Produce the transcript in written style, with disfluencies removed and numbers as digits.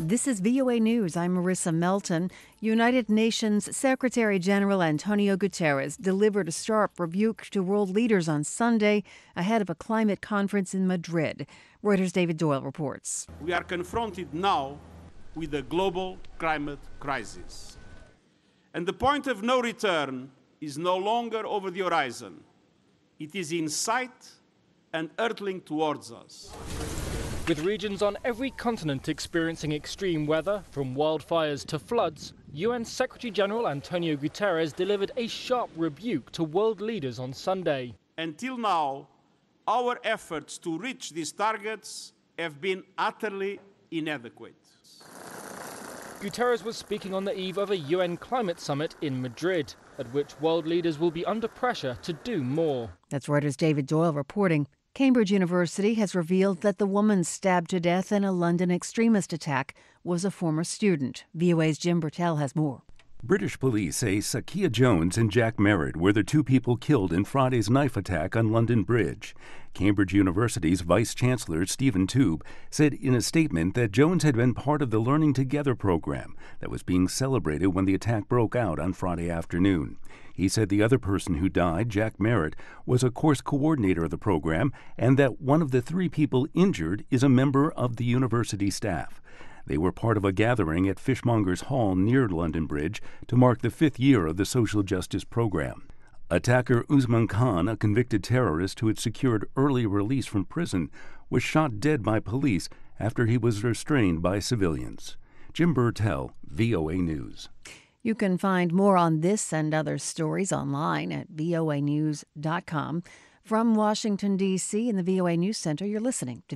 This is VOA News. I'm Marissa Melton. United Nations Secretary General Antonio Guterres delivered a sharp rebuke to world leaders on Sunday ahead of a climate conference in Madrid. Reuters' David Doyle reports. We are confronted now with a global climate crisis. And the point of no return is no longer over the horizon. It is in sight and hurtling towards us. With regions on every continent experiencing extreme weather, from wildfires to floods, UN Secretary-General Antonio Guterres delivered a sharp rebuke to world leaders on Sunday. Until now, our efforts to reach these targets have been utterly inadequate. Guterres was speaking on the eve of a UN climate summit in Madrid, at which world leaders will be under pressure to do more. That's Reuters' David Doyle reporting. Cambridge University has revealed that the woman stabbed to death in a London extremist attack was a former student. VOA's Jim Bertel has more. British police say Sakia Jones and Jack Merritt were the two people killed in Friday's knife attack on London Bridge. Cambridge University's Vice-Chancellor Stephen Toobh said in a statement that Jones had been part of the Learning Together program that was being celebrated when the attack broke out on Friday afternoon. He said the other person who died, Jack Merritt, was a course coordinator of the program and that one of the three people injured is a member of the university staff. They were part of a gathering at Fishmongers Hall near London Bridge to mark the 5th year of the social justice program. Attacker Usman Khan, a convicted terrorist who had secured early release from prison, was shot dead by police after he was restrained by civilians. Jim Bertel, VOA News. You can find more on this and other stories online at voanews.com. From Washington, D.C. in the VOA News Center, you're listening to